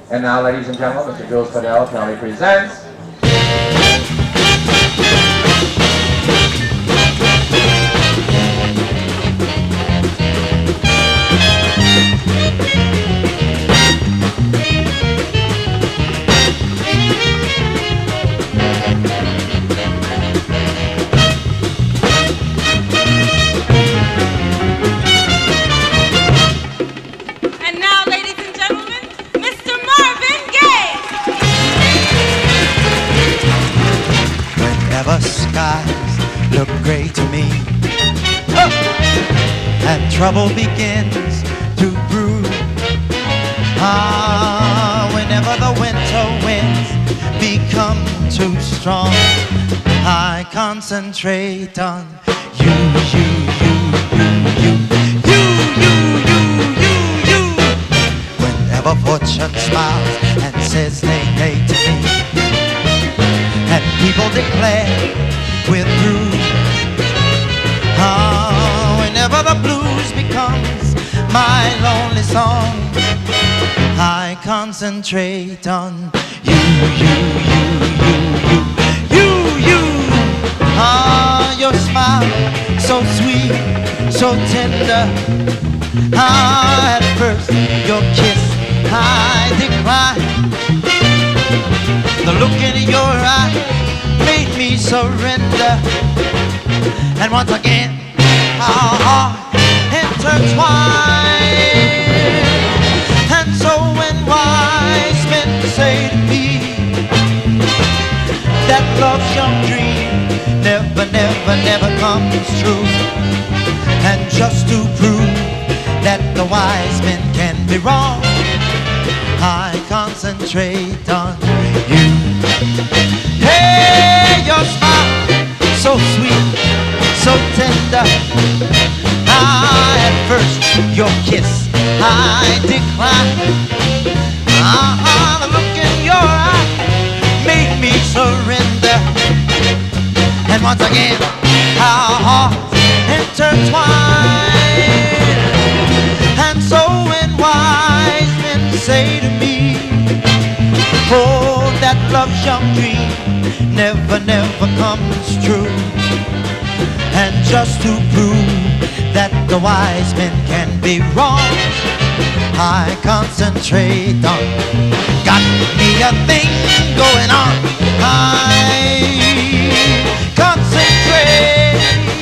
And now, ladies and gentlemen, Mr. Jules Fidel proudly presents skies look gray to me, and trouble begins to brew. Whenever the winter winds become too strong, I concentrate on you, you, you, you, you, you, you, you, you, you. Whenever fortune smiles and says nay to me, and people declare we're through. Whenever the blues becomes my lonely song, I concentrate on you, you, you, you, you, you, you. Your smile, so sweet, so tender. At first, your kiss, I declined. The look in your eye made me surrender, and once again our hearts intertwine. And so when wise men say to me that love's young dream never, never, never comes true, and just to prove that the wise men can be wrong, I concentrate on you. Hey, your smile, so sweet, so tender. At first, your kiss, I declined. The look in your eye made me surrender, and once again, our hearts intertwine. And so when wise men say to me, oh, that love's young dream never, never comes true, and just to prove that the wise men can be wrong, I concentrate on, got me a thing going on. I concentrate